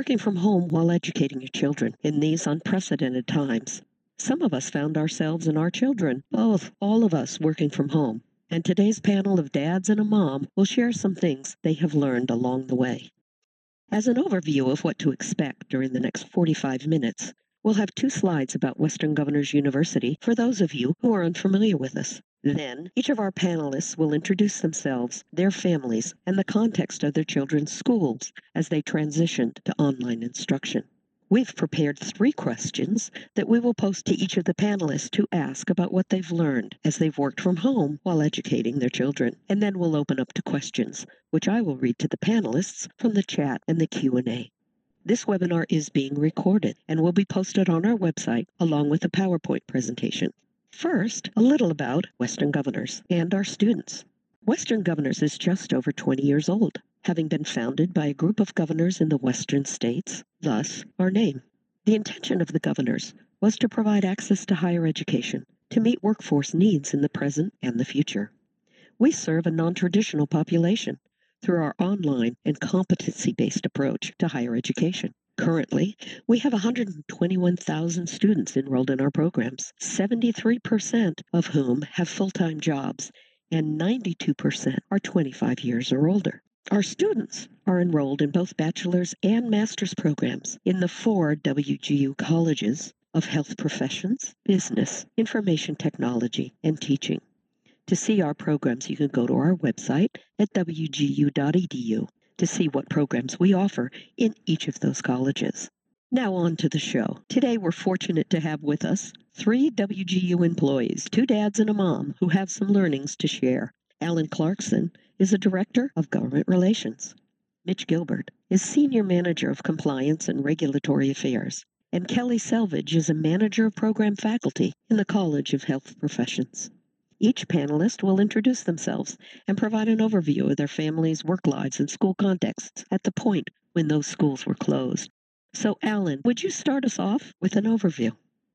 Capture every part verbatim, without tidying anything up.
working from home while educating your children in these unprecedented times. Some of us found ourselves and our children, both, all of us, working from home. And today's panel of dads and a mom will share some things they have learned along the way. As an overview of what to expect during the next forty-five minutes, we'll have two slides about Western Governors University for those of you who are unfamiliar with us. Then, each of our panelists will introduce themselves, their families, and the context of their children's schools as they transitioned to online instruction. We've prepared three questions that we will post to each of the panelists to ask about what they've learned as they've worked from home while educating their children. And then we'll open up to questions, which I will read to the panelists from the chat and the Q and A. This webinar is being recorded and will be posted on our website along with a PowerPoint presentation. First, a little about Western Governors and our students. Western Governors is just over twenty years old, having been founded by a group of governors in the western states, thus our name. The intention of the governors was to provide access to higher education to meet workforce needs in the present and the future. We serve a non-traditional population through our online and competency-based approach to higher education. Currently, we have one hundred twenty-one thousand students enrolled in our programs, seventy-three percent of whom have full-time jobs, and ninety-two percent are twenty-five years or older. Our students are enrolled in both bachelor's and master's programs in the four W G U colleges of health professions, business, information technology, and teaching. To see our programs, you can go to our website at w g u dot e d u to see what programs we offer in each of those colleges. Now on to the show. Today we're fortunate to have with us three W G U employees, two dads and a mom, who have some learnings to share. Alan Clarkson is a Director of Government Relations. Mitch Gilbert is Senior Manager of Compliance and Regulatory Affairs. And Kelly Selvage is a Manager of Program Faculty in the College of Health Professions. Each panelist will introduce themselves and provide an overview of their families' work lives and school contexts at the point when those schools were closed. So, Alan, would you start us off with an overview?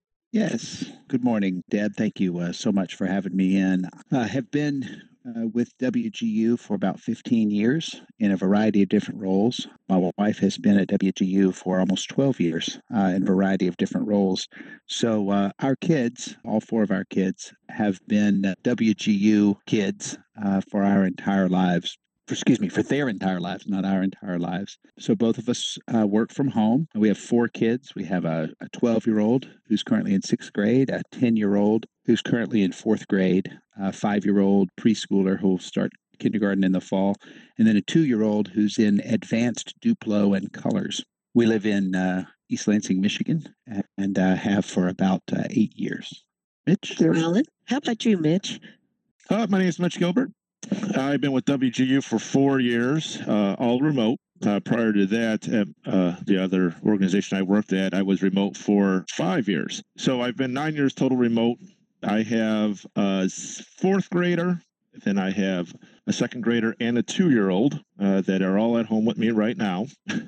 Yes. Good morning, Deb. Thank you uh, so much for having me in. I have been uh, with W G U for about fifteen years in a variety of different roles. My wife has been at W G U for almost twelve years uh, in a variety of different roles. So uh, our kids, all four of our kids, have been uh, W G U kids uh, for our entire lives. For, excuse me, for their entire lives, not our entire lives. So both of us uh, work from home. We have four kids. We have a twelve-year-old who's currently in sixth grade, a ten-year-old who's currently in fourth grade, a five-year-old preschooler who will start kindergarten in the fall, and then a two-year-old who's in advanced Duplo and colors. We live in uh, East Lansing, Michigan, and uh, have for about uh, eight years. Mitch? Alan, how about you, Mitch? Uh, my name is Mitch Gilbert. I've been with W G U for four years, uh, all remote. Uh, prior to that, at uh, the other organization I worked at, I was remote for five years. So I've been nine years total remote. I have a fourth grader, then I have a second grader and a two-year-old uh, that are all at home with me right now.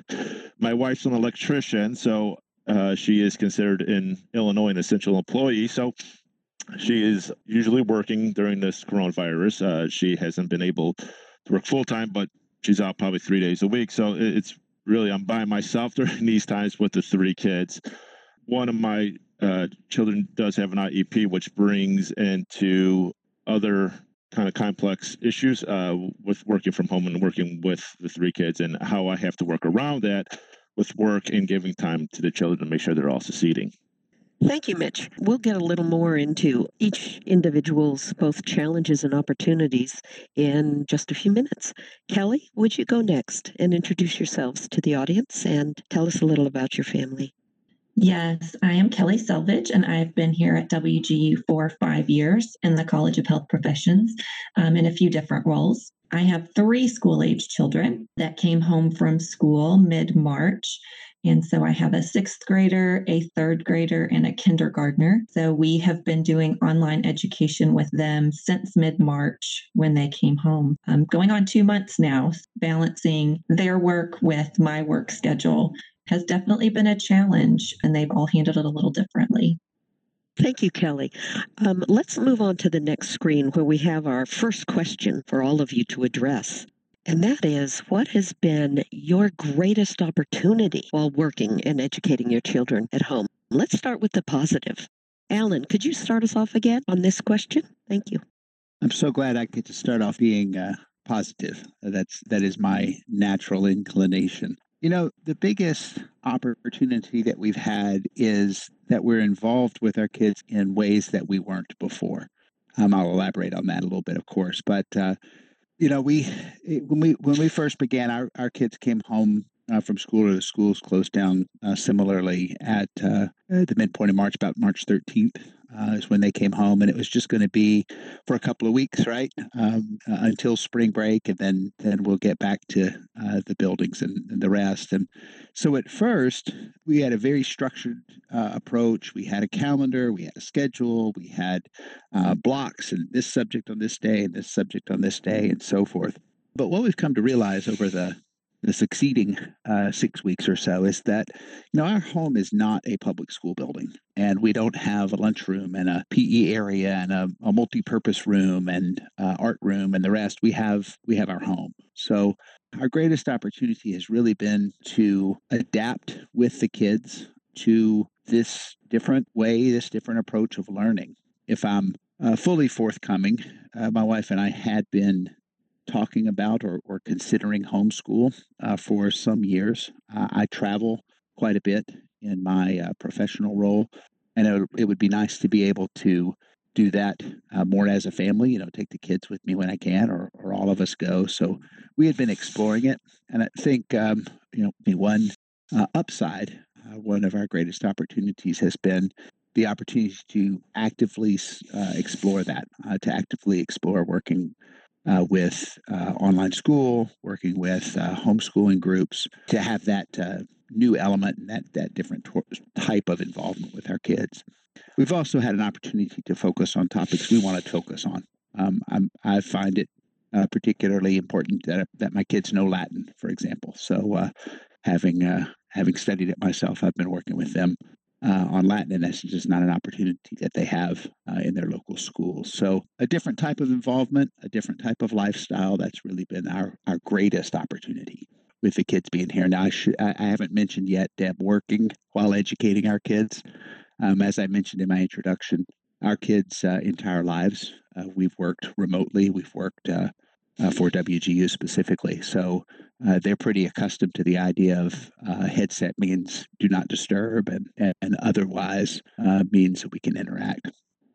My wife's an electrician, so uh, she is considered in Illinois an essential employee. So she is usually working during this coronavirus. Uh, she hasn't been able to work full-time, but she's out probably three days a week. So it's really, I'm by myself during these times with the three kids. One of my uh, children does have an I E P, which brings into other kind of complex issues uh, with working from home and working with the three kids and how I have to work around that with work and giving time to the children to make sure they're all succeeding. Thank you, Mitch. We'll get a little more into each individual's both challenges and opportunities in just a few minutes. Kelly, would you go next and introduce yourselves to the audience and tell us a little about your family? Yes, I am Kelly Selvage, and I've been here at W G U for five years in the College of Health Professions um, in a few different roles. I have three school-age children that came home from school mid-March. And so I have a sixth grader, a third grader, and a kindergartner. So we have been doing online education with them since mid-March when they came home. Um, going on two months now, balancing their work with my work schedule has definitely been a challenge, and they've all handled it a little differently. Thank you, Kelly. Um, let's move on to the next screen where we have our first question for all of you to address. And that is, what has been your greatest opportunity while working and educating your children at home? Let's start with the positive. Alan, could you start us off again on this question? Thank you. I'm so glad I get to start off being uh, positive. That's that is my natural inclination. You know, the biggest opportunity that we've had is that we're involved with our kids in ways that we weren't before. Um, I'll elaborate on that a little bit, of course, but uh, you know, we when we when we first began, our our kids came home uh, from school, or the schools closed down uh, similarly at uh, the midpoint of March, about March thirteenth. Uh, is when they came home, and it was just going to be for a couple of weeks, right, um, uh, until spring break, and then then we'll get back to uh, the buildings and, and the rest. And so at first, we had a very structured uh, approach. We had a calendar, we had a schedule, we had uh, blocks, and this subject on this day, and this subject on this day, and so forth. But what we've come to realize over the the succeeding uh, six weeks or so is that, you know, our home is not a public school building, and we don't have a lunchroom and a P E area and a, a multi-purpose room and uh, art room and the rest. We have we have our home. So our greatest opportunity has really been to adapt with the kids to this different way, this different approach of learning. If I'm uh, fully forthcoming, uh, my wife and I had been talking about or, or considering homeschool uh, for some years. Uh, I travel quite a bit in my uh, professional role, and it, it would be nice to be able to do that uh, more as a family, you know, take the kids with me when I can, or, or all of us go. So we had been exploring it, and I think, um, you know, the one uh, upside, uh, one of our greatest opportunities has been the opportunity to actively uh, explore that, uh, to actively explore working Uh, with uh, online school, working with uh, homeschooling groups, to have that uh, new element and that, that different t- type of involvement with our kids. We've also had an opportunity to focus on topics we want to focus on. Um, I'm, I find it uh, particularly important that, that my kids know Latin, for example. So uh, having uh, having studied it myself, I've been working with them uh, on Latin, and that's just not an opportunity that they have uh, in their local schools. So a different type of involvement, a different type of lifestyle. That's really been our our greatest opportunity with the kids being here. Now, I, should, I, I haven't mentioned yet, Deb, working while educating our kids. Um, as I mentioned in my introduction, our kids' uh, entire lives, uh, we've worked remotely. We've worked uh, uh, for W G U specifically. So uh, they're pretty accustomed to the idea of uh, headset means do not disturb, and, and otherwise uh, means that we can interact.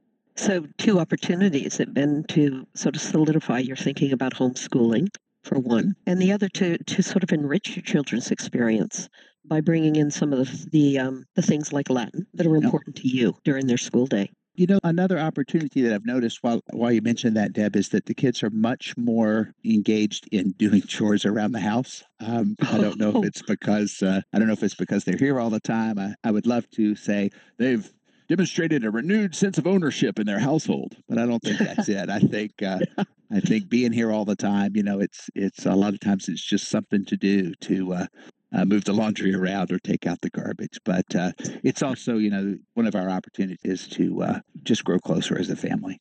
So two opportunities have been to sort of solidify your thinking about homeschooling, for one, and the other to to sort of enrich your children's experience by bringing in some of the the, um, the things like Latin that are Yep. important to you during their school day. You know, another opportunity that I've noticed while while you mentioned that, Deb, is that the kids are much more engaged in doing chores around the house. Um, I don't know if it's because uh, I don't know if it's because they're here all the time. I, I would love to say they've demonstrated a renewed sense of ownership in their household, but I don't think that's it. I think uh, I think being here all the time, you know, it's it's a lot of times it's just something to do to uh, uh, move the laundry around or take out the garbage. But uh, it's also, you know, one of our opportunities to uh, just grow closer as a family.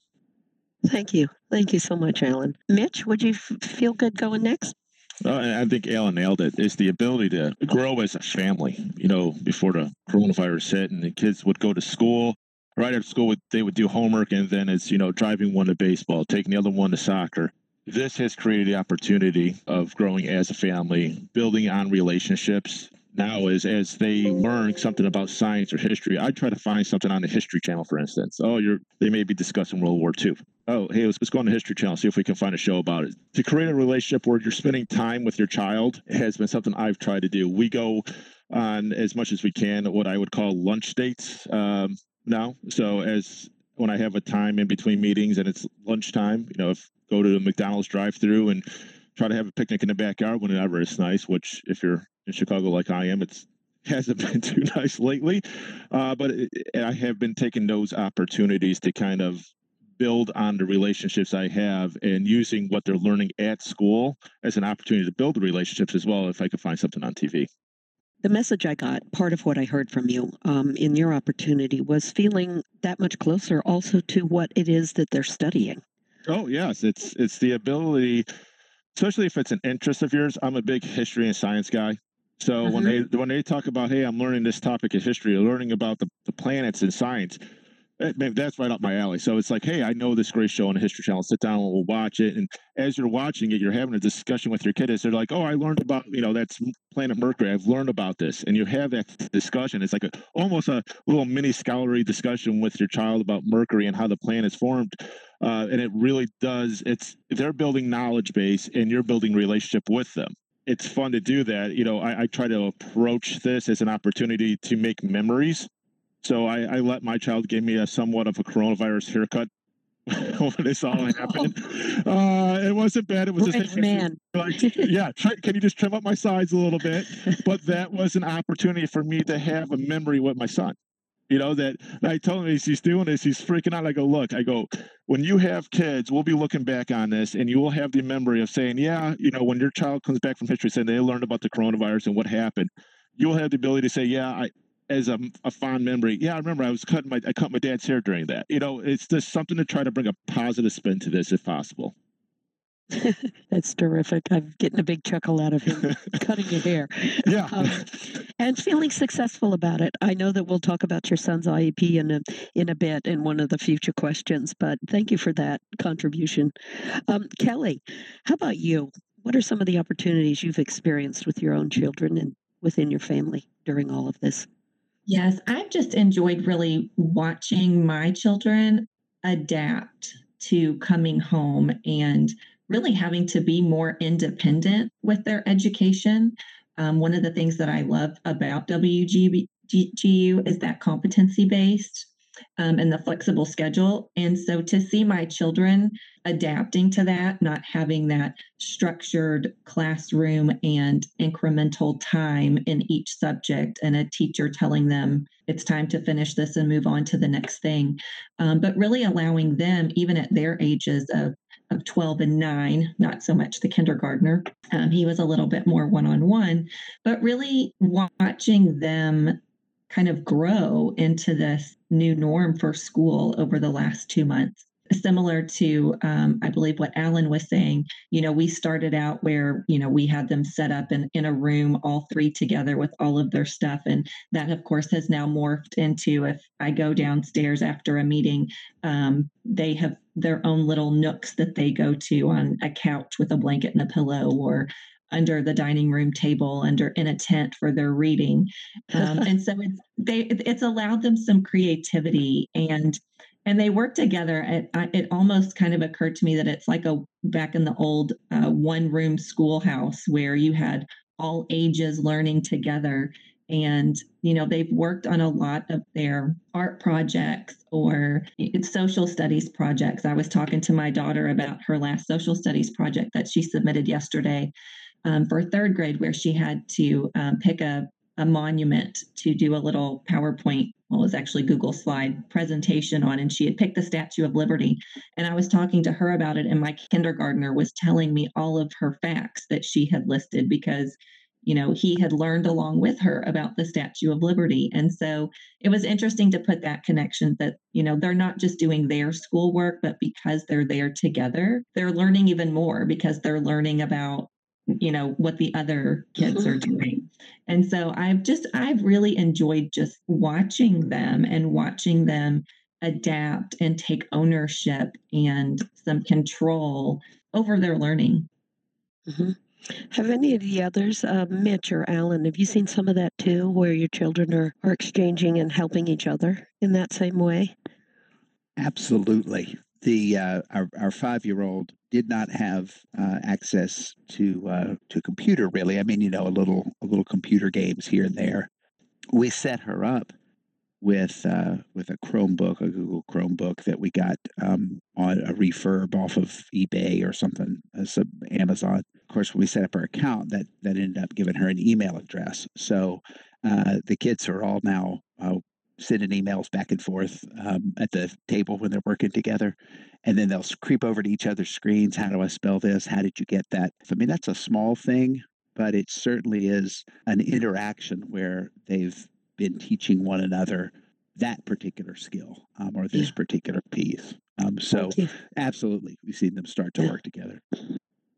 Thank you. Thank you so much, Alan. Mitch, would you f- feel good going next? Uh, I think Alan nailed it. It's the ability to grow as a family. You know, before the coronavirus hit and the kids would go to school, right after school, they would do homework, and then it's, you know, driving one to baseball, taking the other one to soccer. This has created the opportunity of growing as a family, building on relationships. Now, is as they learn something about science or history, I try to find something on the History Channel, for instance. Oh, you're they may be discussing World War Two. Oh, hey, let's, let's go on the History Channel, see if we can find a show about it. To create a relationship where you're spending time with your child has been something I've tried to do. We go on as much as we can what I would call lunch dates um, now. So as when I have a time in between meetings and it's lunchtime, you know, if go to a McDonald's drive-through and try to have a picnic in the backyard whenever it's nice, which if you're in Chicago like I am, it's hasn't been too nice lately. Uh, but it, I have been taking those opportunities to kind of build on the relationships I have and using what they're learning at school as an opportunity to build the relationships as well if I could find something on T V. The message I got, part of what I heard from you um, in your opportunity, was feeling that much closer also to what it is that they're studying. Oh yes, it's it's the ability especially if it's an interest of yours. I'm a big history and science guy. So when Mhm. they when they talk about, hey, I'm learning this topic of history, or learning about the, the planets in science, eh, man, that's right up my alley. So it's like, hey, I know this great show on the History Channel. Sit down and we'll watch it. And as you're watching it, you're having a discussion with your kids. They're like, oh, I learned about, you know, that's planet Mercury. I've learned about this. And you have that discussion. It's like a, almost a little mini scholarly discussion with your child about Mercury and how the planet's formed. Uh, and it really does. It's they're building knowledge base, and you're building relationship with them. It's fun to do that. You know, I, I try to approach this as an opportunity to make memories. So I, I let my child give me a somewhat of a coronavirus haircut when this all happened. Uh, it wasn't bad. It was just Brave man. like, yeah, try, can you just trim up my sides a little bit? But that was an opportunity for me to have a memory with my son. You know, that I told him, as he's doing this, he's freaking out. I go, look, I go, when you have kids, we'll be looking back on this, and you will have the memory of saying, yeah, you know, when your child comes back from history saying they learned about the coronavirus and what happened, you'll have the ability to say, yeah, I, as a, a fond memory, yeah, I remember I was cutting my, I cut my dad's hair during that. You know, it's just something to try to bring a positive spin to this if possible. That's terrific. I'm getting a big chuckle out of him cutting your hair. Yeah. Um, and feeling successful about it. I know that we'll talk about your son's I E P in a in a bit in one of the future questions, but thank you for that contribution. Um, Kelly, how about you? What are some of the opportunities you've experienced with your own children and within your family during all of this? Yes, I've just enjoyed really watching my children adapt to coming home and really having to be more independent with their education. Um, one of the things that I love about W G U is that competency based um, and the flexible schedule. And so to see my children adapting to that, not having that structured classroom and incremental time in each subject, and a teacher telling them it's time to finish this and move on to the next thing, um, but really allowing them, even at their ages of of twelve and nine, not so much the kindergartner. Um, he was a little bit more one on one, but really watching them kind of grow into this new norm for school over the last two months. Similar to, um, I believe, what Alan was saying, you know, we started out where, you know, we had them set up in, in a room, all three together with all of their stuff. And that, of course, has now morphed into if I go downstairs after a meeting, um, they have their own little nooks that they go to on a couch with a blanket and a pillow, or under the dining room table, under in a tent for their reading. Um, and so it's they it's allowed them some creativity, and and they work together. It, it almost kind of occurred to me that it's like a back in the old uh, one room schoolhouse where you had all ages learning together. And you know they've worked on a lot of their art projects or it's social studies projects. I was talking to my daughter about her last social studies project that she submitted yesterday, um, for third grade, where she had to um, pick a, a monument to do a little PowerPoint, well, it was actually Google slide presentation on, and she had picked the Statue of Liberty. And I was talking to her about it, and my kindergartner was telling me all of her facts that she had listed because you know he had learned along with her about the Statue of Liberty. And so it was interesting to put that connection that you know they're not just doing their schoolwork, but because they're there together, they're learning even more because they're learning about you know what the other kids are doing. And so i've just i've really enjoyed just watching them and watching them adapt and take ownership and some control over their learning. Mhm. Have any of the others, uh, Mitch or Alan, have you seen some of that too, where your children are, are exchanging and helping each other in that same way? Absolutely. The uh, our our five year old did not have uh, access to uh, to a computer really. I mean, you know, a little a little computer games here and there. We set her up with uh, with a Chromebook, a Google Chromebook that we got um, on a refurb off of eBay or something, uh, some Amazon. Of course, when we set up our account, that that ended up giving her an email address. So uh, the kids are all now uh, sending emails back and forth um, at the table when they're working together, and then they'll creep over to each other's screens. How do I spell this? How did you get that? I mean, that's a small thing, but it certainly is an interaction where they've been teaching one another that particular skill um, or this Yeah. particular piece. Um, so Thank you. absolutely, we've seen them start to Yeah. work together.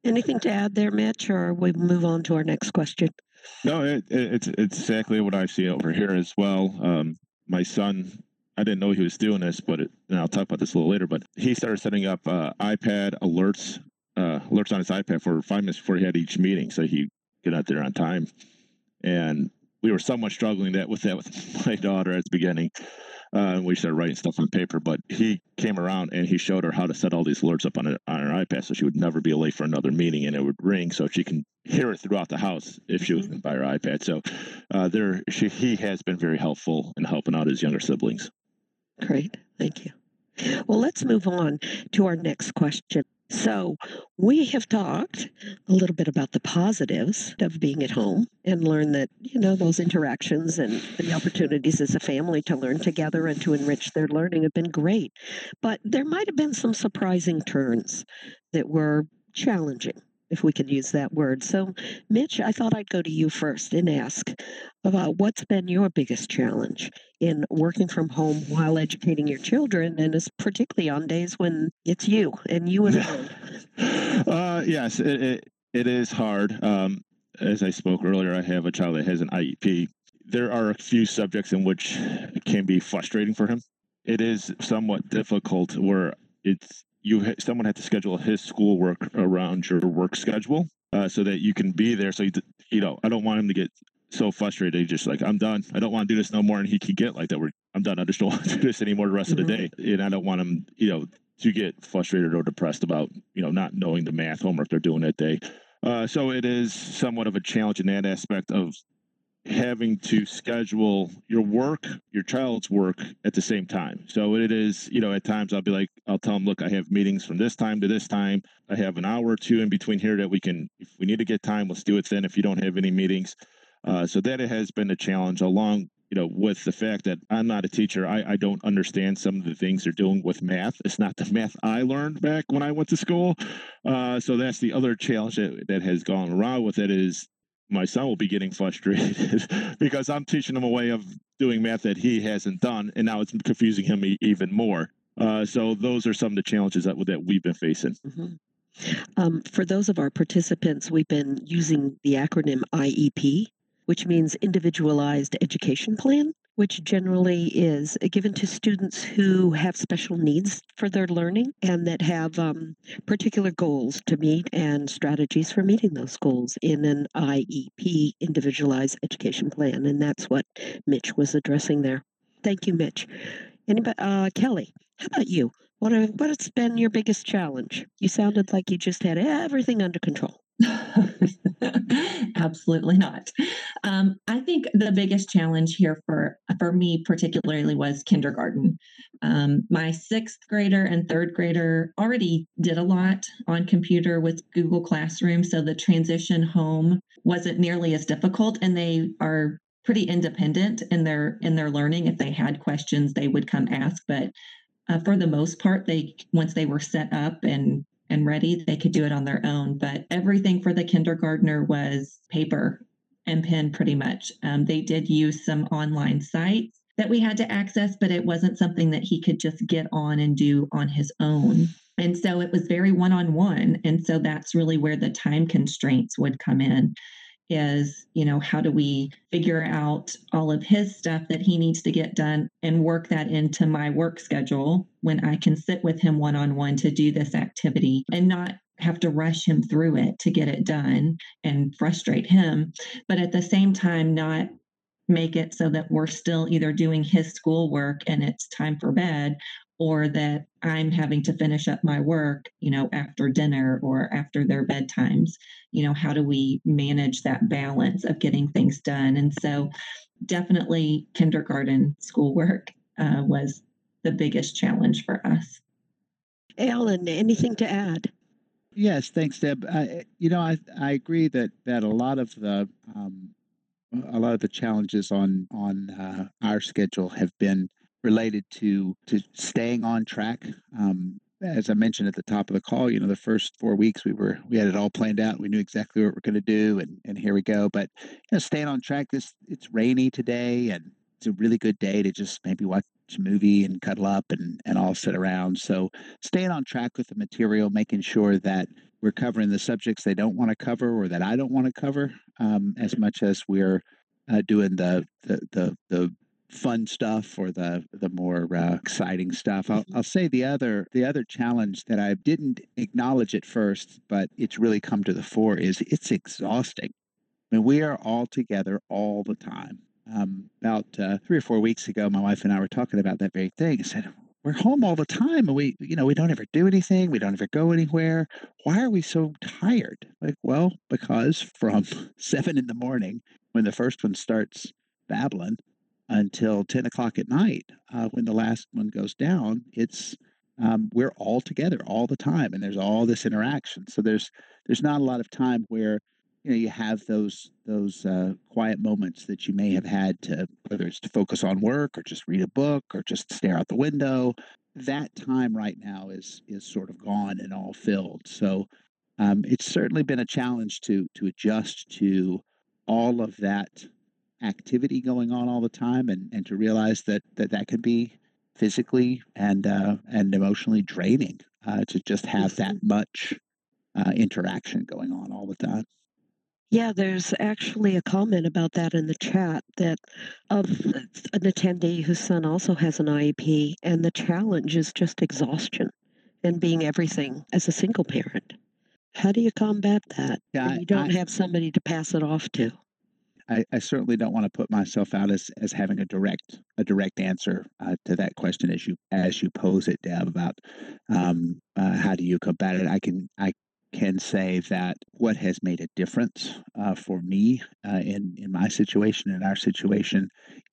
Anything to add there, Mitch, or we move on to our next question? No, it, it, it's it's exactly what I see over here as well. Um, my son, I didn't know he was doing this, but it, and I'll talk about this a little later. But he started setting up uh, iPad alerts, uh, alerts on his iPad for five minutes before he had each meeting, so he get out there on time. And we were somewhat struggling that with that with my daughter at the beginning. Uh, and we started writing stuff on paper, but he came around and he showed her how to set all these alerts up on, a, on her iPad so she would never be late for another meeting, and it would ring so she can hear it throughout the house if she was by her iPad. So uh, there, she, he has been very helpful in helping out his younger siblings. Great. Thank you. Well, let's move on to our next question. So, we have talked a little bit about the positives of being at home and learn that, you know, those interactions and the opportunities as a family to learn together and to enrich their learning have been great. But there might have been some surprising turns that were challenging, if we could use that word. So, Mitch, I thought I'd go to you first and ask about what's been your biggest challenge in working from home while educating your children, and it's particularly on days when it's you and you alone. uh, yes, it, it, it is hard. Um, as I spoke earlier, I have a child that has an I E P. There are a few subjects in which it can be frustrating for him. It is somewhat difficult where it's you. Ha- someone had to schedule his schoolwork around your work schedule uh, so that you can be there. So you, you know, I don't want him to get so frustrated. He's just like, I'm done. I don't want to do this no more. And he could get like that. Where I'm done. I just don't want to do this anymore the rest Mhm. of the day. And I don't want him, you know, to get frustrated or depressed about, you know, not knowing the math homework they're doing that day. Uh, so it is somewhat of a challenge in that aspect of having to schedule your work, your child's work at the same time. So it is, you know, at times I'll be like, I'll tell them, look, I have meetings from this time to this time. I have an hour or two in between here that we can, if we need to get time, let's do it then if you don't have any meetings. Uh, so that has been a challenge along, you know, with the fact that I'm not a teacher. I, I don't understand some of the things they're doing with math. It's not the math I learned back when I went to school. Uh, so that's the other challenge that, that has gone around with it is my son will be getting frustrated because I'm teaching him a way of doing math that he hasn't done, and now it's confusing him e- even more. Uh, so those are some of the challenges that that we've been facing. Mhm. Um, for those of our participants, we've been using the acronym I E P, which means Individualized Education Plan, which generally is given to students who have special needs for their learning and that have um, particular goals to meet and strategies for meeting those goals in an I E P, Individualized Education Plan. And that's what Mitch was addressing there. Thank you, Mitch. Anybody, uh, Kelly, how about you? What have, what has been your biggest challenge? You sounded like you just had everything under control. Absolutely not. Um, I think the biggest challenge here for for me particularly was kindergarten. Um, my sixth grader and third grader already did a lot on computer with Google Classroom, so the transition home wasn't nearly as difficult, and they are pretty independent in their in their learning. If they had questions, they would come ask, but uh, for the most part, they once they were set up and and ready, they could do it on their own. But everything for the kindergartner was paper and pen, pretty much. Um, they did use some online sites that we had to access, but it wasn't something that he could just get on and do on his own. And so it was very one on one. And so that's really where the time constraints would come in is, you know, how do we figure out all of his stuff that he needs to get done and work that into my work schedule when I can sit with him one on one to do this activity and not have to rush him through it to get it done and frustrate him, but at the same time, not make it so that we're still either doing his schoolwork and it's time for bed or that I'm having to finish up my work, you know, after dinner or after their bedtimes. You know, how do we manage that balance of getting things done? And so definitely kindergarten schoolwork uh, was the biggest challenge for us. Alan, anything to add? Yes, thanks, Deb. I, you know, I I agree that that a lot of the um, a lot of the challenges on on uh, our schedule have been related to to staying on track. Um, as I mentioned at the top of the call, you know, the first four weeks we were we had it all planned out. We knew exactly what we're going to do, and and here we go. But you know, staying on track. This it's rainy today, and it's a really good day to just maybe watch a movie and cuddle up and and all sit around. So staying on track with the material, making sure that we're covering the subjects they don't want to cover or that I don't want to cover, um, as much as we're uh, doing the, the the the fun stuff or the the more uh, exciting stuff. I'll, I'll say the other the other challenge that I didn't acknowledge at first, but it's really come to the fore is it's exhausting. I mean, we are all together all the time. Um, about uh, three or four weeks ago, my wife and I were talking about that very thing. I said, we're home all the time and we, you know, we don't ever do anything. We don't ever go anywhere. Why are we so tired? Like, well, because from seven in the morning, when the first one starts babbling, until ten o'clock at night, uh, when the last one goes down, it's, um, we're all together all the time. And there's all this interaction. So there's, there's not a lot of time where, you know, you have those those uh, quiet moments that you may have had to, whether it's to focus on work or just read a book or just stare out the window. That time right now is is sort of gone and all filled. So um, it's certainly been a challenge to to adjust to all of that activity going on all the time, and and to realize that that that can be physically and uh, and emotionally draining uh, to just have that much uh, interaction going on all the time. Yeah, there's actually a comment about that in the chat that of an attendee whose son also has an I E P, and the challenge is just exhaustion and being everything as a single parent. How do you combat that? Yeah, And you don't I, have somebody to pass it off to. I, I certainly don't want to put myself out as, as having a direct a direct answer uh, to that question as you as you pose it, Deb, about um, uh, how do you combat it. I can I can say that what has made a difference uh, for me uh, in in my situation, in our situation,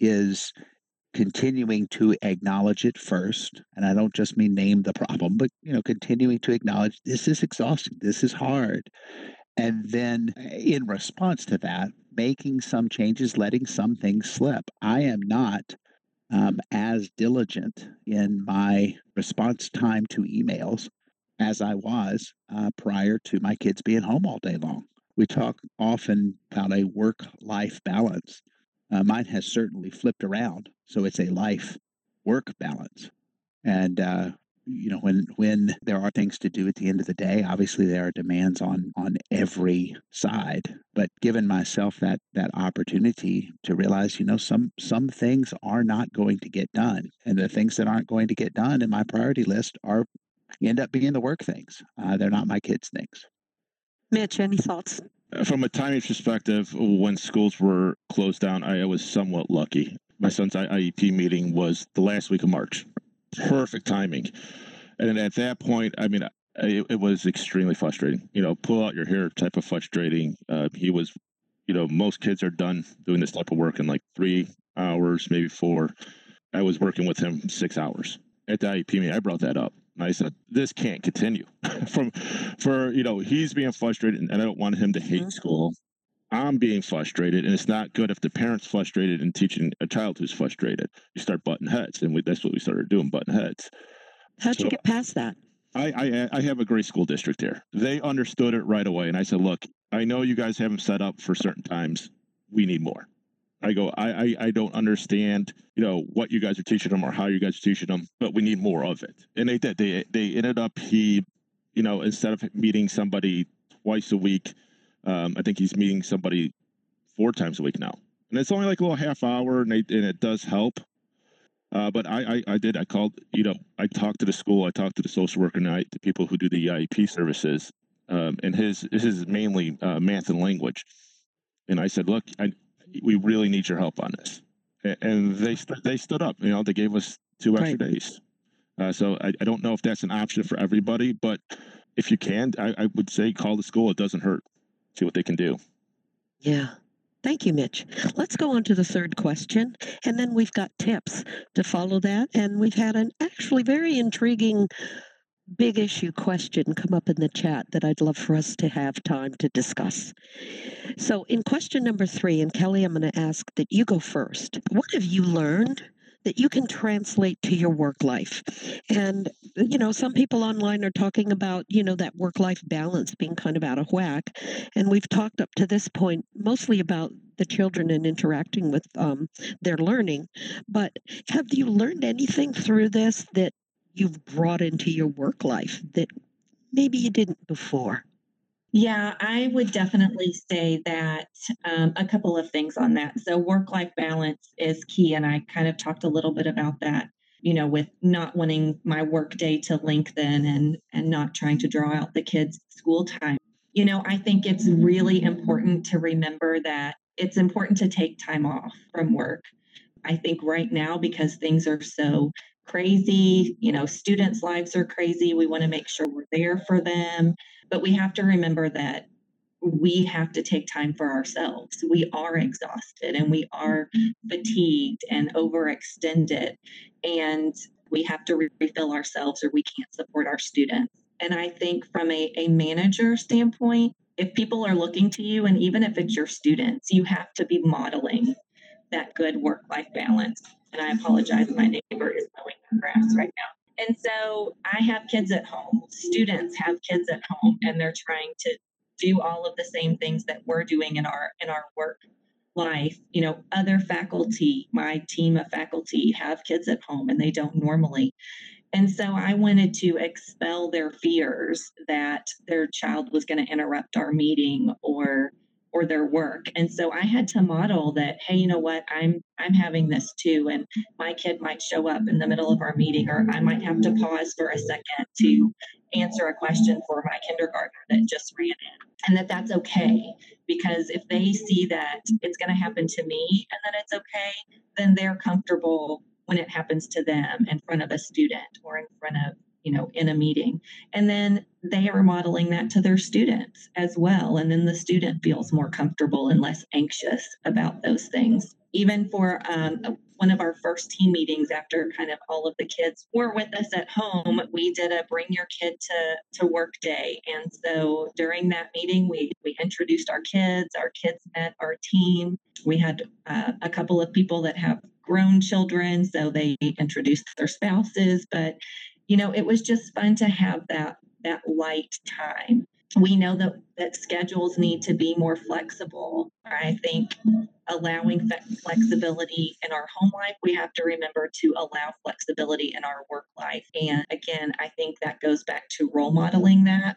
is continuing to acknowledge it first. And I don't just mean name the problem, but you know, continuing to acknowledge this is exhausting, this is hard, and then in response to that, making some changes, letting some things slip. I am not um, as diligent in my response time to emails as I was uh, prior to my kids being home all day long. We talk often about a work life balance. Uh, mine has certainly flipped around. So it's a life work balance. And uh, you know, when when there are things to do at the end of the day, obviously there are demands on on every side. But given myself that that opportunity to realize, you know, some some things are not going to get done, and the things that aren't going to get done in my priority list are end up being the work things. Uh, they're not my kids' things. Mitch, any thoughts? From a timing perspective, when schools were closed down, I was somewhat lucky. My son's I E P meeting was the last week of March. Perfect timing. And at that point, I mean, it, it was extremely frustrating. You know, pull out your hair type of frustrating. Uh, he was, you know, most kids are done doing this type of work in like three hours, maybe four. I was working with him six hours. At the I E P meeting, I brought that up. And I said, this can't continue. From, for, you know, he's being frustrated, and I don't want him to hate mm-hmm. school. I'm being frustrated, and it's not good if the parent's frustrated and teaching a child who's frustrated. You start butting heads, and we, that's what we started doing, butting heads. How'd so you get past that? I, I I have a great school district there. They understood it right away, and I said, look, I know you guys have them set up for certain times. We need more. I go, I, I, I don't understand, you know, what you guys are teaching them or how you guys are teaching them, but we need more of it. And they did. They, they ended up, he, you know, instead of meeting somebody twice a week, um, I think he's meeting somebody four times a week now. And it's only like a little half hour, and, they, and it does help. Uh, but I, I, I did, I called, you know, I talked to the school, I talked to the social worker, and I, the people who do the I E P services, um, and his, his is mainly uh, math and language. And I said, look, I, we really need your help on this. And they st- they stood up, you know, they gave us two extra right. days. Uh, so I, I don't know if that's an option for everybody, but if you can, I, I would say call the school. It doesn't hurt. See what they can do. Yeah. Thank you, Mitch. Let's go on to the third question, and then we've got tips to follow that. And we've had an actually very intriguing big issue question come up in the chat that I'd love for us to have time to discuss. So in question number three, and Kelly, I'm going to ask that you go first. What have you learned that you can translate to your work life? And, you know, some people online are talking about, you know, that work-life balance being kind of out of whack. And we've talked up to this point mostly about the children and interacting with um, their learning. But have you learned anything through this that you've brought into your work life that maybe you didn't before? Yeah, I would definitely say that um, a couple of things on that. So, work life balance is key. And I kind of talked a little bit about that, you know, with not wanting my work day to lengthen and, and not trying to draw out the kids' school time. You know, I think it's really important to remember that it's important to take time off from work. I think right now, because things are so crazy, you know, students' lives are crazy, we want to make sure we're there for them. But we have to remember that we have to take time for ourselves. We are exhausted and we are fatigued and overextended. And we have to re- refill ourselves or we can't support our students. And I think from a, a manager standpoint, if people are looking to you, and even if it's your students, you have to be modeling that good work life balance. And I apologize, my neighbor is mowing the grass right now. And so I have kids at home, students have kids at home, and they're trying to do all of the same things that we're doing in our in our work life. You know, other faculty, my team of faculty have kids at home and they don't normally. And so I wanted to expel their fears that their child was going to interrupt our meeting or or their work. And so I had to model that, hey, you know what, I'm I'm having this too. And my kid might show up in the middle of our meeting, or I might have to pause for a second to answer a question for my kindergartner that just ran in. And that that's okay. Because if they see that it's going to happen to me and that it's okay, then they're comfortable when it happens to them in front of a student or in front of, you know, in a meeting. And then they are modeling that to their students as well. And then the student feels more comfortable and less anxious about those things. Even for um, one of our first team meetings after kind of all of the kids were with us at home, we did a bring your kid to, to work day. And so during that meeting, we, we introduced our kids, our kids met our team. We had uh, a couple of people that have grown children, so they introduced their spouses. But you know, it was just fun to have that that light time. We know that that schedules need to be more flexible. I think allowing flexibility in our home life, we have to remember to allow flexibility in our work life. And again, I think that goes back to role modeling that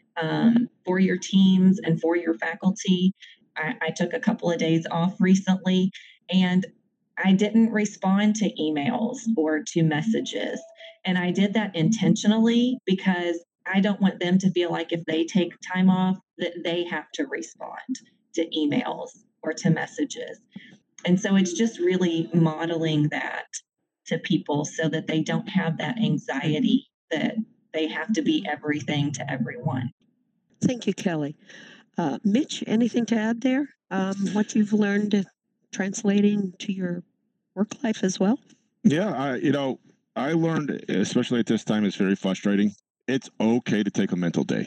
um, for your teams and for your faculty. I, I took a couple of days off recently, and I didn't respond to emails or to messages. And I did that intentionally because I don't want them to feel like if they take time off, that they have to respond to emails or to messages. And so it's just really modeling that to people so that they don't have that anxiety that they have to be everything to everyone. Thank you, Kelly. Uh, Mitch, anything to add there? Um, what you've learned uh, translating to your work life as well? Yeah, I you know I learned, especially at this time, it's very frustrating. It's okay to take a mental day.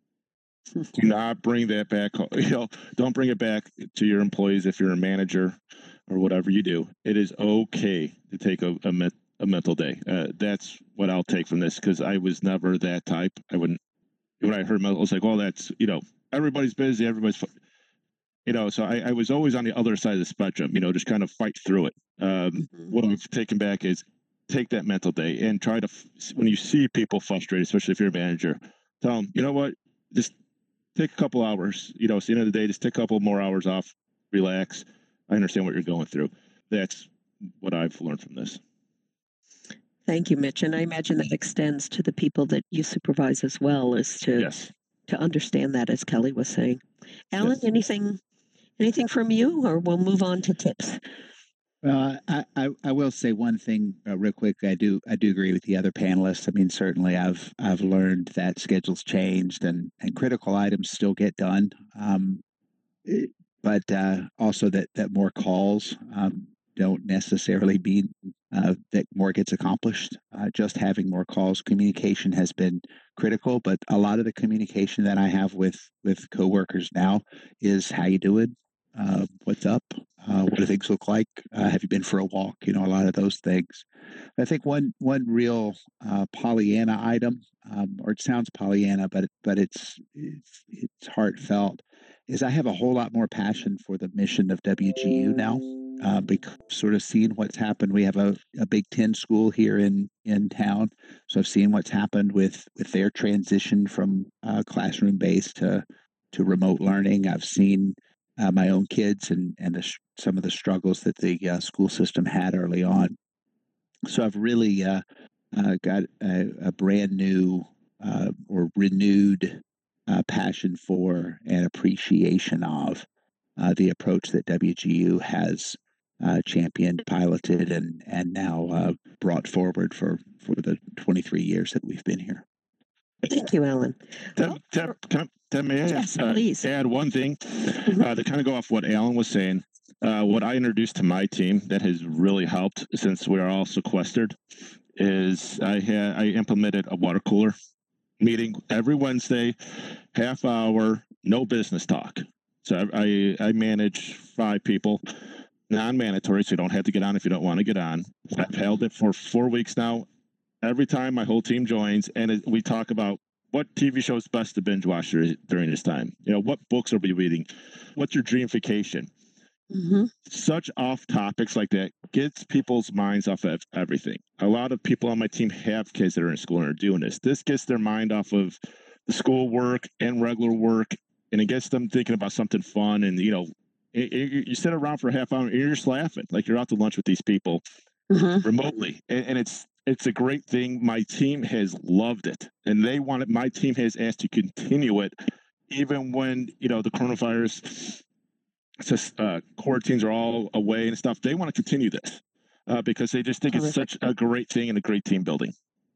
Do not bring that back. You know, don't bring it back to your employees if you're a manager or whatever you do. It is okay to take a a, a mental day. Uh, that's what I'll take from this because I was never that type. I wouldn't. When I heard mental, I was like, "Well, that's you know, everybody's busy. Everybody's." You know, so I, I was always on the other side of the spectrum, you know, just kind of fight through it. Um, mm-hmm. What I've taken back is take that mental day and try to, when you see people frustrated, especially if you're a manager, tell them, you know what, just take a couple hours, you know, it's the end of the day, just take a couple more hours off, relax. I understand what you're going through. That's what I've learned from this. Thank you, Mitch. And I imagine that extends to the people that you supervise as well, as to, yes. to understand that, as Kelly was saying. Alan, yes. anything Anything from you, or we'll move on to tips? Uh, I, I I will say one thing uh, real quick. I do I do agree with the other panelists. I mean, certainly I've I've learned that schedules changed and and critical items still get done, um, it, but uh, also that that more calls um, don't necessarily mean uh, that more gets accomplished. Uh, just having more calls, communication has been critical. But a lot of the communication that I have with with coworkers now is how you doing. Uh, what's up? Uh, what do things look like? Uh, have you been for a walk? You know, a lot of those things. I think one one real uh, Pollyanna item, um, or it sounds Pollyanna, but but it's it's it's heartfelt. Is I have a whole lot more passion for the mission of W G U now, uh, because sort of seeing what's happened. We have a, a Big Ten school here in in town, so I've seen what's happened with with their transition from uh, classroom based to to remote learning. I've seen uh, my own kids and and the, some of the struggles that the uh, school system had early on. So I've really uh, uh, got a, a brand new uh, or renewed uh, passion for and appreciation of uh, the approach that W G U has uh, championed, piloted, and and now uh, brought forward for for the twenty-three years that we've been here. Thank you, Alan. Deb, Well, Deb, can I, Deb, may I yes, uh, please. add one thing uh, to kind of go off what Alan was saying? Uh, what I introduced to my team that has really helped since we are all sequestered is I had I implemented a water cooler meeting every Wednesday, half hour, no business talk. So I I manage five people, non-mandatory, so you don't have to get on if you don't want to get on. I've held it for four weeks now. Every time my whole team joins, and it, we talk about what T V show is best to binge watch during this time. You know, what books are we reading? What's your dream vacation? Mm-hmm. Such off topics like that gets people's minds off of everything. A lot of people on my team have kids that are in school and are doing this. This gets their mind off of the school work and regular work, and it gets them thinking about something fun. And, you know, it, it, you sit around for a half hour and you're just laughing like you're out to lunch with these people Mm-hmm. remotely. And, and it's it's a great thing. My team has loved it, and they want it. My team has asked to continue it, even when, you know, the coronavirus just uh, quarantines are all away and stuff. They want to continue this uh, because they just think Terrific. it's such a great thing and a great team building.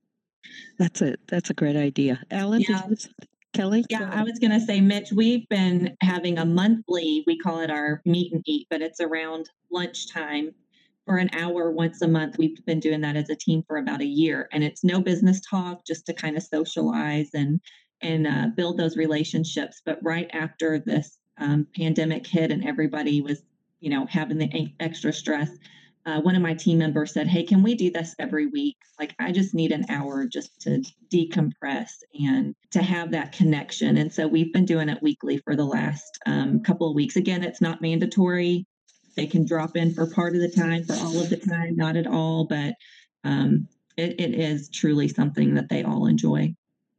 That's a that's a great idea. Alan, Yeah. did you have something? Kelly? Yeah, I was going to say, Mitch, we've been having a monthly, we call it our meet and eat, but it's around lunchtime for an hour once a month. We've been doing that as a team for about a year, and it's no business talk, just to kind of socialize and and uh, build those relationships. But right after this um, pandemic hit and everybody was, you know, having the e- extra stress, uh, one of my team members said, "Hey, can we do this every week? Like, I just need an hour just to decompress and to have that connection." And so we've been doing it weekly for the last um, couple of weeks. Again, it's not mandatory. They can drop in for part of the time, for all of the time, not at all, but um, it, it is truly something that they all enjoy.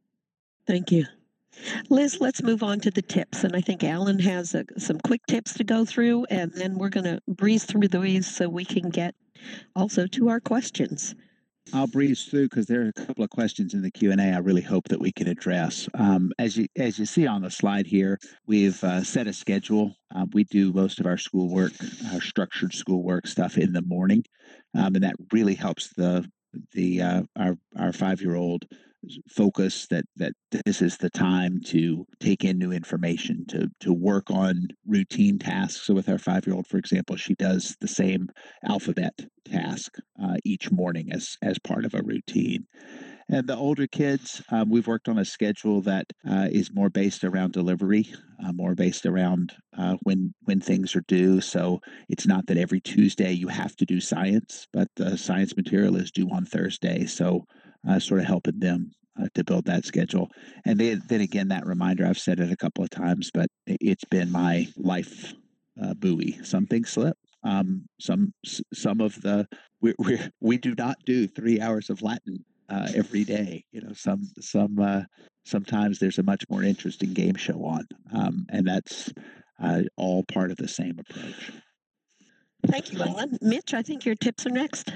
Thank you. Liz, let's move on to the tips. And I think Alan has a, some quick tips to go through, and then we're going to breeze through these so we can get also to our questions. I'll breeze through because there are a couple of questions in the Q and A I really hope that we can address. Um, as you as you see on the slide here, we've uh, set a schedule. Uh, we do most of our schoolwork, our structured schoolwork stuff in the morning, um, and that really helps the the uh, our our five year old focus that that this is the time to take in new information, to to work on routine tasks. So with our five year old, for example, she does the same alphabet task uh, each morning as as part of a routine. And the older kids, um, we've worked on a schedule that uh, is more based around delivery, uh, more based around uh, when when things are due. So it's not that every Tuesday you have to do science, but the science material is due on Thursday. So uh, sort of helping them uh, to build that schedule. And then, then again, that reminder, I've said it a couple of times, but it's been my life uh, buoy. Some things slip. Um, some some of the we we we do not do three hours of Latin uh, every day. You know, some some uh, sometimes there's a much more interesting game show on, um, and that's uh, all part of the same approach. Thank you, Alan. Mitch, I think your tips are next.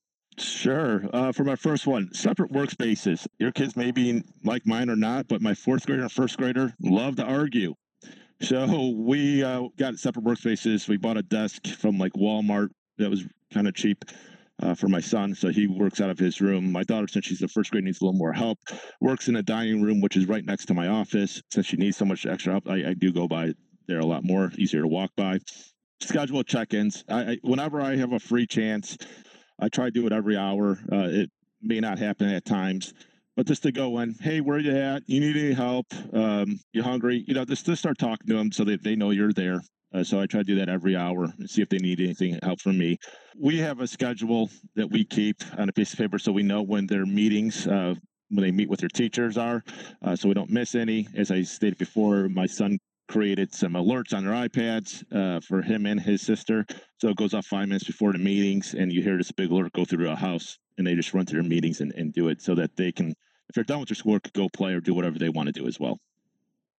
Sure. Uh, for my first one, separate workspaces. Your kids may be like mine or not, but my fourth grader and first grader love to argue. So we uh, got separate workspaces. We bought a desk from like Walmart that was kind of cheap uh, for my son. So he works out of his room. My daughter, since she's the first grade, needs a little more help, works in a dining room, which is right next to my office. Since she needs so much extra help, I, I do go by there a lot more, easier to walk by. Schedule check-ins. I, I, whenever I have a free chance, I try to do it every hour. Uh, it may not happen at times, but just to go in, hey, where you at? You need any help? Um, you hungry? You know, just to start talking to them so that they know you're there. Uh, so I try to do that every hour and see if they need anything help from me. We have a schedule that we keep on a piece of paper so we know when their meetings, uh, when they meet with their teachers are, uh, so we don't miss any. As I stated before, my son created some alerts on their iPads uh, for him and his sister. So it goes off five minutes before the meetings, and you hear this big alert go through a house, and they just run to their meetings and, and do it so that they can, if they're done with their schoolwork, go play or do whatever they want to do as well.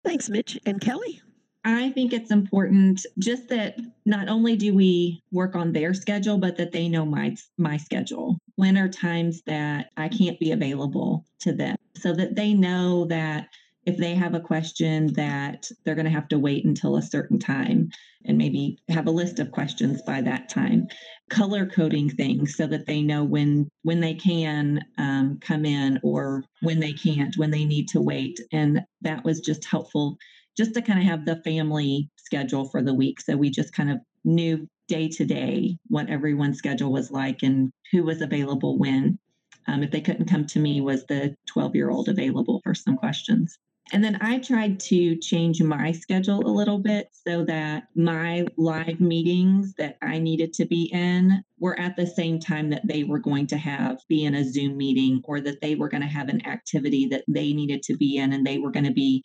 Thanks, Mitch. And Kelly? I think it's important just that not only do we work on their schedule, but that they know my my schedule. When are times that I can't be available to them, so that they know that if they have a question that they're going to have to wait until a certain time and maybe have a list of questions by that time. Color coding things so that they know when when they can um, come in or when they can't, when they need to wait. And that was just helpful just to kind of have the family schedule for the week. So we just kind of knew day to day what everyone's schedule was like and who was available when. Um, if they couldn't come to me, was the twelve year old available for some questions? And then I tried to change my schedule a little bit so that my live meetings that I needed to be in were at the same time that they were going to have be in a Zoom meeting, or that they were going to have an activity that they needed to be in and they were going to be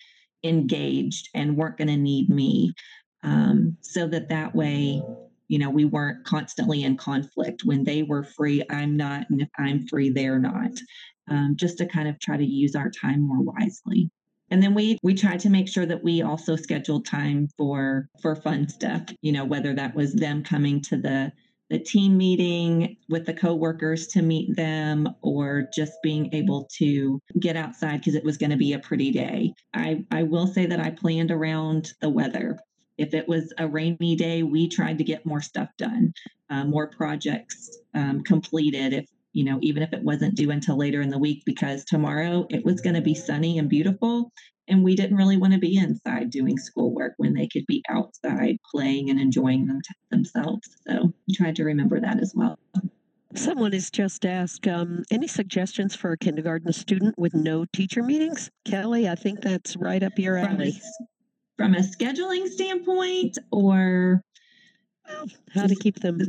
engaged and weren't going to need me. Um, so that that way, you know, we weren't constantly in conflict. When they were free, I'm not, and if I'm free, they're not. Um, just to kind of try to use our time more wisely. And then we we tried to make sure that we also scheduled time for for fun stuff, you know, whether that was them coming to the the team meeting with the coworkers to meet them, or just being able to get outside because it was going to be a pretty day. I, I will say that I planned around the weather. If it was a rainy day, we tried to get more stuff done, uh, more projects um, completed. If you know, even if it wasn't due until later in the week, because tomorrow it was going to be sunny and beautiful. And we didn't really want to be inside doing schoolwork when they could be outside playing and enjoying them t- themselves. So we tried to remember that as well. Someone has just asked, um, any suggestions for a kindergarten student with no teacher meetings? Kelly, I think that's right up your From a, alley. s- from a scheduling standpoint, or Well, how to keep them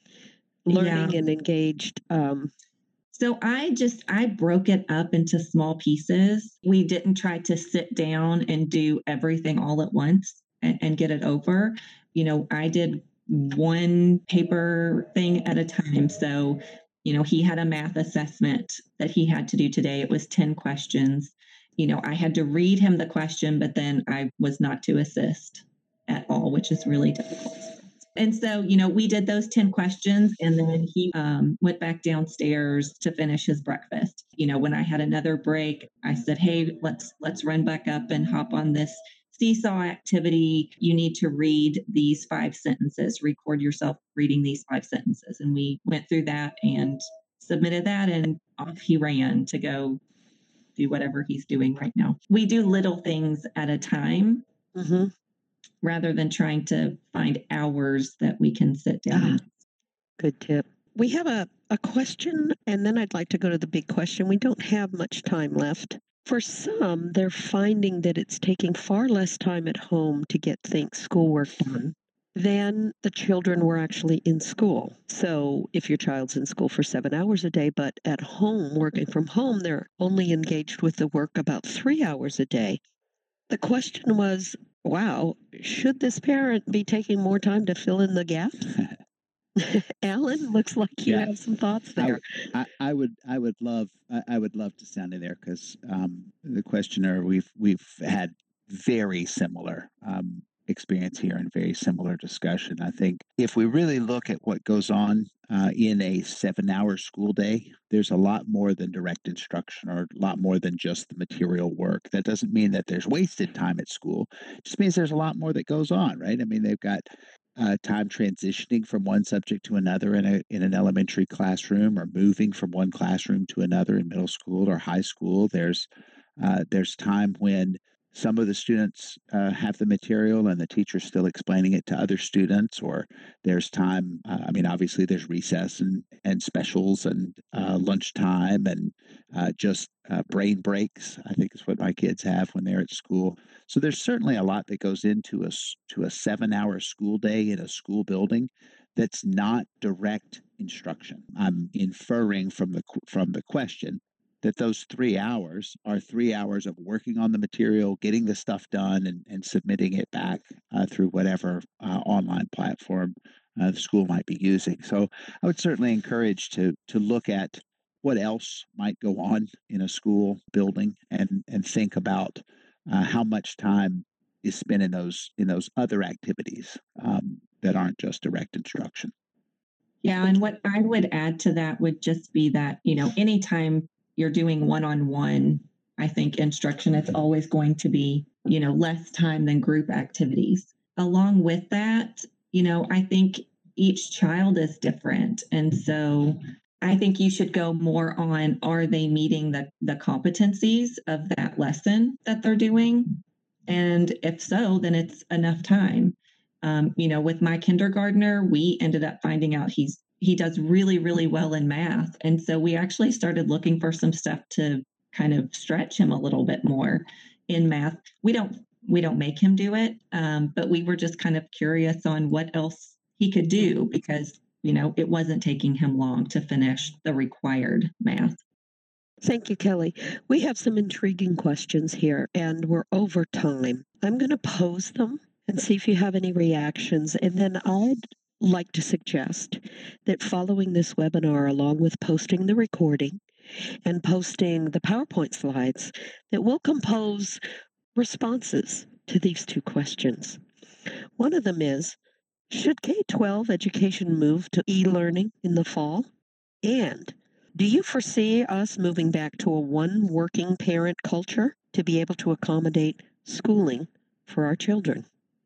learning yeah. and engaged. Um, So I just I broke it up into small pieces. We didn't try to sit down and do everything all at once and, and get it over. You know, I did one paper thing at a time. So, you know, he had a math assessment that he had to do today. It was ten questions. You know, I had to read him the question, but then I was not to assist at all, which is really difficult. And so, you know, we did those ten questions, and then he um, went back downstairs to finish his breakfast. You know, when I had another break, I said, hey, let's let's run back up and hop on this seesaw activity. You need to read these five sentences, record yourself reading these five sentences. And we went through that and submitted that, and off he ran to go do whatever he's doing right now. We do little things at a time. Mm-hmm. Rather than trying to find hours that we can sit down. Ah, good tip. We have a, a question, and then I'd like to go to the big question. We don't have much time left. For some, they're finding that it's taking far less time at home to get things, schoolwork done, than the children were actually in school. So if your child's in school for seven hours a day, but at home, working from home, they're only engaged with the work about three hours a day. The question was, wow, should this parent be taking more time to fill in the gaps? Alan, looks like you Yeah. have some thoughts I, there. I, I would I would love I, I would love to sound in there because um, the questioner we've we've had very similar um, experience here and very similar discussion. I think if we really look at what goes on uh, in a seven-hour school day, there's a lot more than direct instruction or a lot more than just the material work. That doesn't mean that there's wasted time at school. It just means there's a lot more that goes on, right? I mean, they've got uh, time transitioning from one subject to another in a in an elementary classroom, or moving from one classroom to another in middle school or high school. There's uh, there's time when some of the students uh, have the material and the teacher's still explaining it to other students, or there's time. Uh, I mean, obviously, there's recess and and specials and uh, lunchtime and uh, just uh, brain breaks. I think is what my kids have when they're at school. So there's certainly a lot that goes into a to a seven hour school day in a school building that's not direct instruction. I'm inferring from the from the question that those three hours are three hours of working on the material, getting the stuff done, and, and submitting it back uh, through whatever uh, online platform uh, the school might be using. So I would certainly encourage to to look at what else might go on in a school building and and think about uh, how much time is spent in those in those other activities um, that aren't just direct instruction. Yeah, and what I would add to that would just be that, you know, anytime you're doing one-on-one, I think instruction, it's always going to be, you know, less time than group activities. Along with that, you know, I think each child is different. And so I think you should go more on, are they meeting the the competencies of that lesson that they're doing? And if so, then it's enough time. Um, you know, with my kindergartner, we ended up finding out he's he does really, really well in math. And so we actually started looking for some stuff to kind of stretch him a little bit more in math. We don't we don't make him do it, um, but we were just kind of curious on what else he could do because you know it wasn't taking him long to finish the required math. Thank you, Kelly. We have some intriguing questions here, and we're over time. I'm going to pose them and see if you have any reactions. And then I'd like to suggest that following this webinar, along with posting the recording and posting the PowerPoint slides, that we'll compose responses to these two questions. One of them is, should K twelve education move to e-learning in the fall? And do you foresee us moving back to a one working parent culture to be able to accommodate schooling for our children?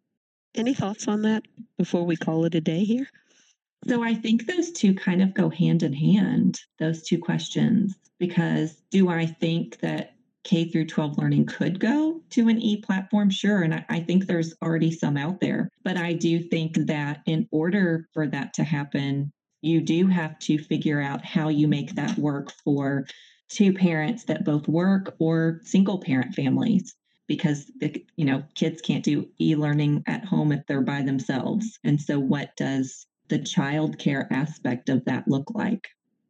Any thoughts on that before we call it a day here? So I think those two kind of go hand in hand, those two questions, because do I think that K through twelve learning could go to an e platform? Sure. And I, I think there's already some out there. But I do think that in order for that to happen, you do have to figure out how you make that work for two parents that both work or single parent families because the, you know kids can't do e-learning at home if they're by themselves. And so what does the child care aspect of that look like?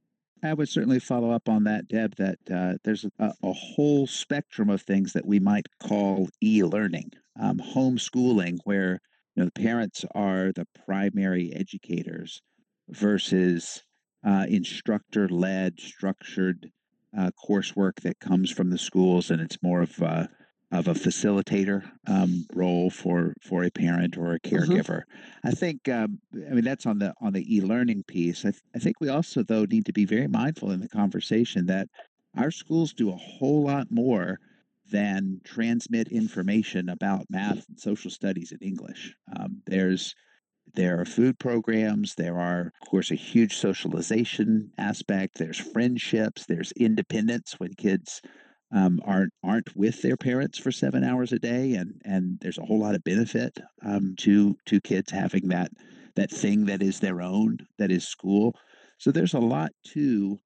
I would certainly follow up on that, Deb, that uh, there's a, a whole spectrum of things that we might call e-learning. Um, homeschooling, where you know the parents are the primary educators versus uh, instructor-led, structured uh, coursework that comes from the schools, and it's more of a, of a facilitator um, role for for a parent or a caregiver. I think, um, I mean, that's on the on the e-learning piece. I, th- I think we also, though, need to be very mindful in the conversation that our schools do a whole lot more than transmit information about math and social studies and English. Um, there's there are food programs. There are, of course, a huge socialization aspect. There's friendships. There's independence when kids um, aren't aren't with their parents for seven hours a day, and and there's a whole lot of benefit um, to to kids having that that thing that is their own, that is school. So there's a lot to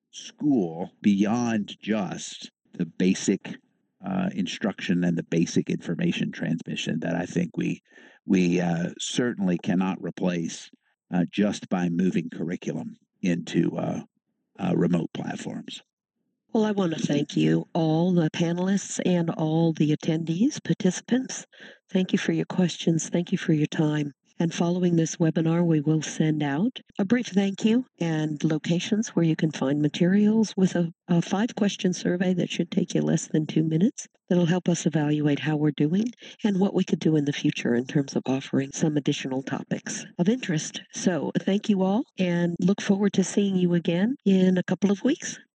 school beyond just the basic uh, instruction and the basic information transmission that I think we we uh, certainly cannot replace uh, just by moving curriculum into uh, uh, remote platforms. Well, I want to thank you, all the panelists and all the attendees, participants. Thank you for your questions. Thank you for your time. And following this webinar, we will send out a brief thank you and locations where you can find materials with a, a five question survey that should take you less than two minutes. That'll help us evaluate how we're doing and what we could do in the future in terms of offering some additional topics of interest. So thank you all and look forward to seeing you again in a couple of weeks.